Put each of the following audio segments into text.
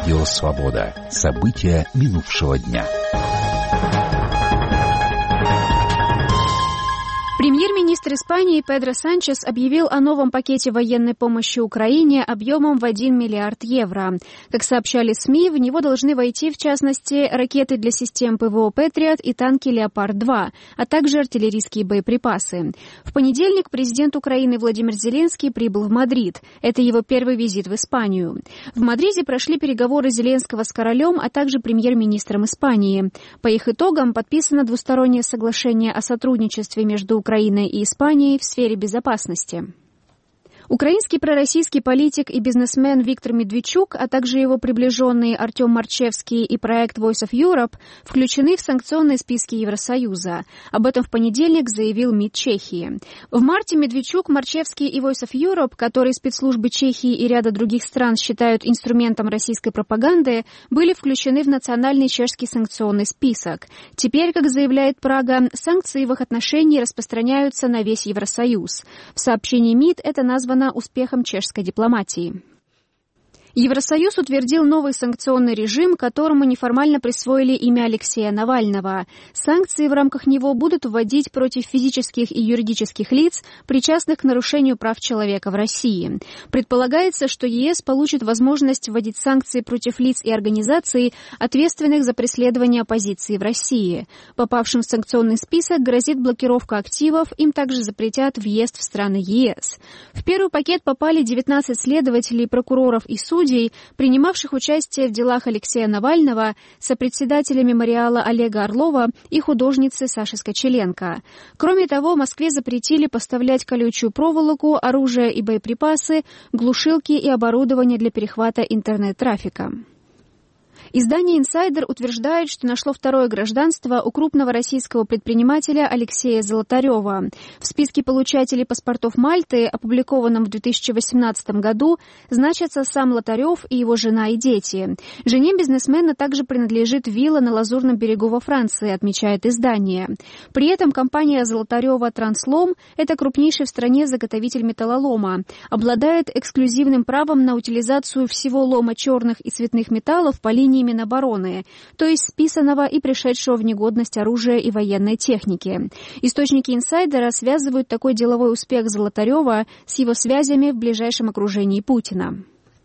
Радио «Свобода». События минувшего дня. Премьер-министр Испании Педро Санчес объявил о новом пакете военной помощи Украине объемом в 1 миллиард евро. Как сообщали СМИ, в него должны войти, в частности, ракеты для систем ПВО «Патриот» и танки «Леопард-2», а также артиллерийские боеприпасы. В понедельник президент Украины Владимир Зеленский прибыл в Мадрид. Это его первый визит в Испанию. В Мадриде прошли переговоры Зеленского с королем, а также премьер-министром Испании. По их итогам подписано двустороннее соглашение о сотрудничестве между Украиной и Испанией в сфере безопасности. Украинский пророссийский политик и бизнесмен Виктор Медведчук, а также его приближенные Артем Марчевский и проект Voice of Europe включены в санкционные списки Евросоюза. Об этом в понедельник заявил МИД Чехии. В марте Медведчук, Марчевский и Voice of Europe, которые спецслужбы Чехии и ряда других стран считают инструментом российской пропаганды, были включены в национальный чешский санкционный список. Теперь, как заявляет Прага, санкции в их отношении распространяются на весь Евросоюз. В сообщении МИД это названо успехом чешской дипломатии. Евросоюз утвердил новый санкционный режим, которому неформально присвоили имя Алексея Навального. Санкции в рамках него будут вводить против физических и юридических лиц, причастных к нарушению прав человека в России. Предполагается, что ЕС получит возможность вводить санкции против лиц и организаций, ответственных за преследование оппозиции в России. Попавшим в санкционный список грозит блокировка активов, им также запретят въезд в страны ЕС. В первый пакет попали 19 следователей, прокуроров и судей, принимавших участие в делах Алексея Навального, сопредседателя мемориала Олега Орлова и художницы Саши Скочеленко. Кроме того, в Москве запретили поставлять колючую проволоку, оружие и боеприпасы, глушилки и оборудование для перехвата интернет-трафика. Издание «Инсайдер» утверждает, что нашло второе гражданство у крупного российского предпринимателя Алексея Золотарева. В списке получателей паспортов Мальты, опубликованном в 2018 году, значатся сам Лотарев и его жена и дети. Жене бизнесмена также принадлежит вилла на Лазурном берегу во Франции, отмечает издание. При этом компания Золотарева «Транслом» — это крупнейший в стране заготовитель металлолома, обладает эксклюзивным правом на утилизацию всего лома черных и цветных металлов по линии Минобороны, то есть списанного и пришедшего в негодность оружия и военной техники. Источники «Инсайдера» связывают такой деловой успех Золотарева с его связями в ближайшем окружении Путина.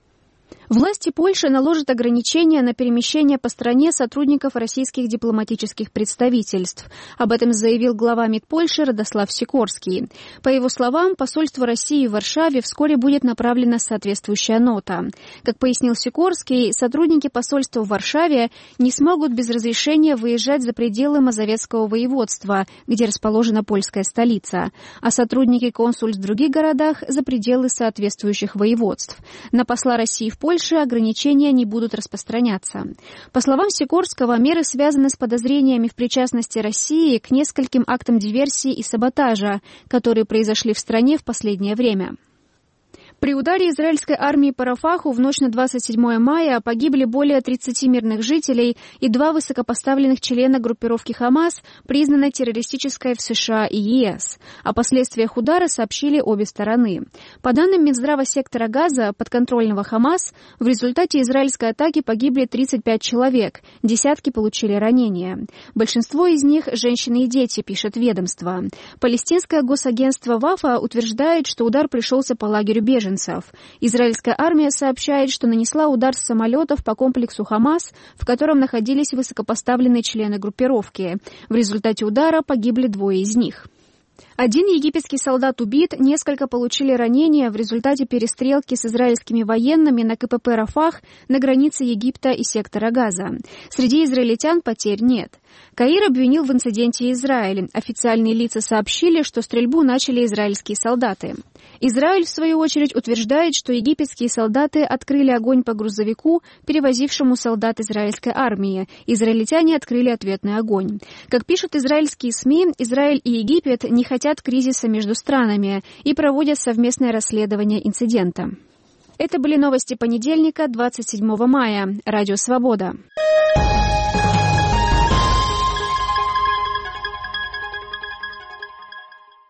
Власти Польши наложат ограничения на перемещение по стране сотрудников российских дипломатических представительств. Об этом заявил глава МИД Польши Радослав Сикорский. По его словам, посольству России в Варшаве вскоре будет направлена соответствующая нота. Как пояснил Сикорский, сотрудники посольства в Варшаве не смогут без разрешения выезжать за пределы Мазовецкого воеводства, где расположена польская столица, а сотрудники консульств в других городах за пределы соответствующих воеводств. На посла России в Польше ограничения не будут распространяться. По словам Сикорского, меры связаны с подозрениями в причастности России к нескольким актам диверсии и саботажа, которые произошли в стране в последнее время. При ударе израильской армии по Рафаху в ночь на 27 мая погибли более 30 мирных жителей и 2 высокопоставленных члена группировки «Хамас», признанной террористической в США и ЕС. О последствиях удара сообщили обе стороны. По данным Минздрава сектора Газа, подконтрольного «Хамас», в результате израильской атаки погибли 35 человек, десятки получили ранения. Большинство из них – женщины и дети, пишет ведомство. Палестинское госагентство ВАФА утверждает, что удар пришелся по лагерю беженцев. Израильская армия сообщает, что нанесла удар с самолетов по комплексу «Хамас», в котором находились высокопоставленные члены группировки. В результате удара погибли 2 из них. 1 египетский солдат убит, несколько получили ранения в результате перестрелки с израильскими военными на КПП «Рафах» на границе Египта и сектора Газа. Среди израильтян потерь нет. Каир обвинил в инциденте Израиль. Официальные лица сообщили, что стрельбу начали израильские солдаты. Израиль, в свою очередь, утверждает, что египетские солдаты открыли огонь по грузовику, перевозившему солдат израильской армии. Израильтяне открыли ответный огонь. Как пишут израильские СМИ, Израиль и Египет не хотят кризиса между странами и проводят совместное расследование инцидента. Это были новости понедельника, 27 мая. Радио «Свобода».